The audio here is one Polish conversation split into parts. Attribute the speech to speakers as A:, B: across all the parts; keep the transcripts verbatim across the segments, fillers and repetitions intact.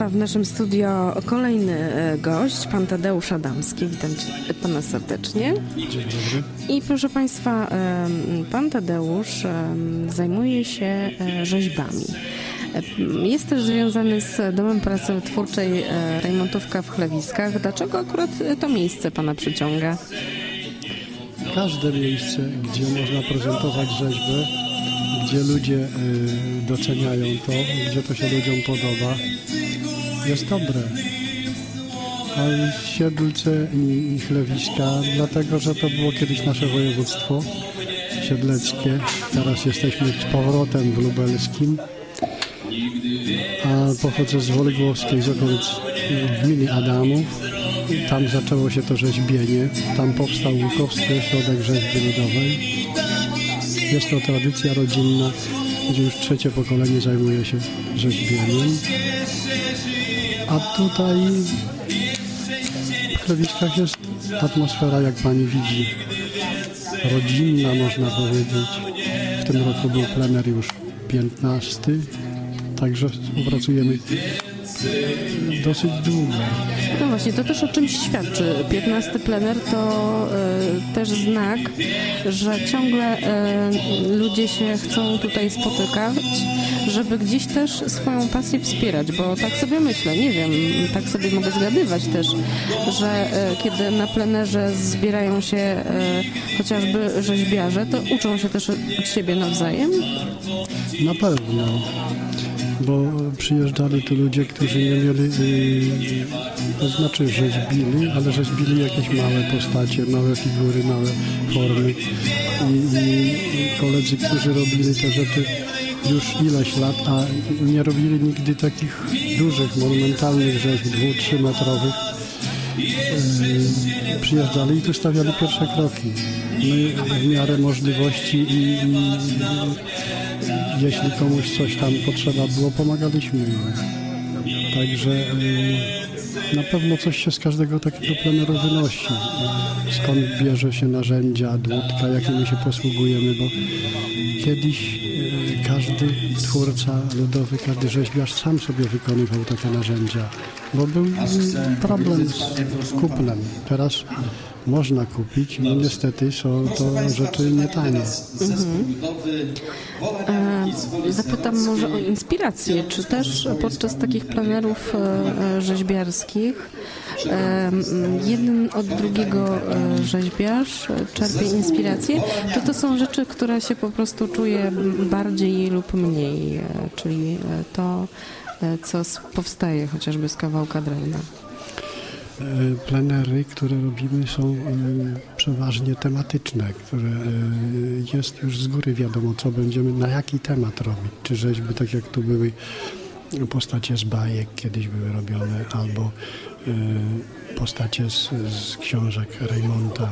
A: w naszym studio kolejny gość, pan Tadeusz Adamski. Witam cię, pana serdecznie.
B: Dzień dobry.
A: I proszę państwa, pan Tadeusz zajmuje się rzeźbami. Jest też związany z Domem Pracy Twórczej Rejmontówka w Chlewiskach. Dlaczego akurat to miejsce pana przyciąga?
B: Każde miejsce, gdzie można prezentować rzeźbę, gdzie ludzie y, doceniają to, gdzie to się ludziom podoba, jest dobre. A Siedlce i, i Chlewiska, dlatego, że to było kiedyś nasze województwo siedleckie, teraz jesteśmy z powrotem w lubelskim, a pochodzę z Woli Głowskiej, z okolic gminy Adamów. Tam zaczęło się to rzeźbienie, tam powstał Łukowski Ośrodek Rzeźby Ludowej. Jest to tradycja rodzinna, gdzie już trzecie pokolenie zajmuje się rzeźbieniem. A tutaj w Chlewiskach jest atmosfera, jak pani widzi, rodzinna, można powiedzieć. W tym roku był plener już piętnasty, także współpracujemy dosyć długo.
A: No właśnie, to też o czymś świadczy. piętnasty plener to y, też znak, że ciągle y, ludzie się chcą tutaj spotykać, żeby gdzieś też swoją pasję wspierać, bo tak sobie myślę, nie wiem, tak sobie mogę zgadywać też, że y, kiedy na plenerze zbierają się y, chociażby rzeźbiarze, to uczą się też od siebie nawzajem?
B: Na pewno. Bo przyjeżdżali tu ludzie, którzy nie mieli, yy, to znaczy rzeźbili, ale rzeźbili jakieś małe postacie, małe figury, małe formy. I, i koledzy, którzy robili te rzeczy już ileś lat, a nie robili nigdy takich dużych, monumentalnych rzeźb, dwu-, trzymetrowych, yy, przyjeżdżali i tu stawiali pierwsze kroki. My w miarę możliwości i, i jeśli komuś coś tam potrzeba było, pomagaliśmy im. Także y, na pewno coś się z każdego takiego pleneru wynosi. Skąd bierze się narzędzia, dłutka, jakimi się posługujemy, bo kiedyś y, każdy twórca ludowy, każdy rzeźbiarz sam sobie wykonywał takie narzędzia, bo był y, problem z kupnem. Teraz można kupić, no niestety są to rzeczy nietanie.
A: Mhm. E, zapytam może o inspirację. Czy też podczas takich plenerów e, rzeźbiarskich e, jeden od drugiego e, rzeźbiarz czerpie inspirację? Czy to są rzeczy, które się po prostu czuje bardziej lub mniej? E, czyli to, e, co powstaje chociażby z kawałka drewna?
B: Plenery, które robimy, są przeważnie tematyczne, które jest już z góry wiadomo, co będziemy, na jaki temat robić. Czy rzeźby, tak jak tu były postacie z bajek, kiedyś były robione, albo postacie z, z książek Rejmonta.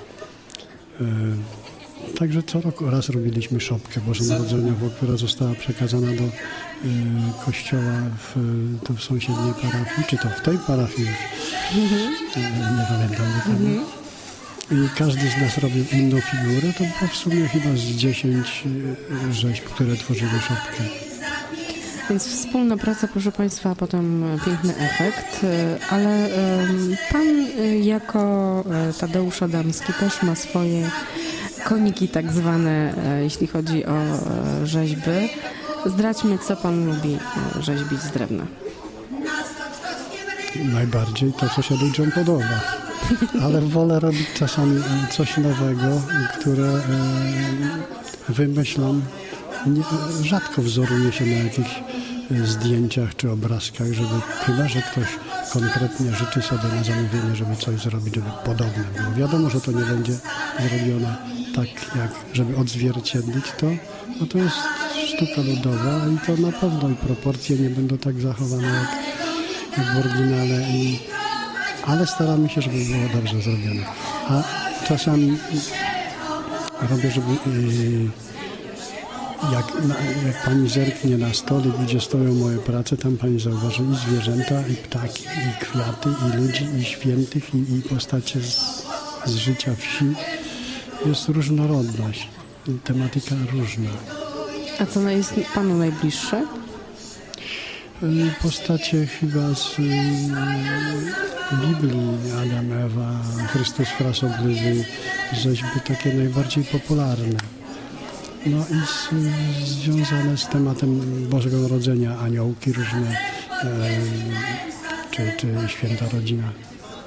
B: Także co roku raz robiliśmy szopkę bożonarodzeniową, która została przekazana do y, kościoła w, tu w sąsiedniej parafii, czy to w tej parafii już, mm-hmm. y, nie pamiętam dokładnie. Mm-hmm. I każdy z nas robił inną figurę, to było w sumie chyba z dziesięć y, rzeźb, które tworzyły szopkę.
A: Więc wspólna praca, proszę państwa, a potem piękny efekt, ale pan jako Tadeusz Adamski też ma swoje koniki tak zwane, jeśli chodzi o rzeźby. Zdradźmy, co pan lubi rzeźbić z drewna.
B: Najbardziej to, co się ludziom podoba. Ale wolę robić czasami coś nowego, które wymyślam. Nie, rzadko wzoruję się na jakichś zdjęciach czy obrazkach, żeby chyba, że ktoś konkretnie życzy sobie na zamówienie, żeby coś zrobić, żeby podobne było. Wiadomo, że to nie będzie zrobione tak, jak żeby odzwierciedlić to, no to jest sztuka ludowa i to na pewno i proporcje nie będą tak zachowane jak, jak w oryginale, i, ale staramy się, żeby było dobrze zrobione. A czasami robię, żeby yy, Jak, jak pani zerknie na stolik, gdzie stoją moje prace, tam pani zauważy i zwierzęta, i ptaki, i kwiaty, i ludzi, i świętych, i, i postacie z, z życia wsi. Jest różnorodność, tematyka różna.
A: A co jest panu najbliższe?
B: Y, Postacie chyba z y, Biblii, Adam, Ewa, Chrystus Frasobliwy, rzeźby takie najbardziej popularne. No i z, związane z tematem Bożego Narodzenia, aniołki różne, y, czy, czy święta rodzina.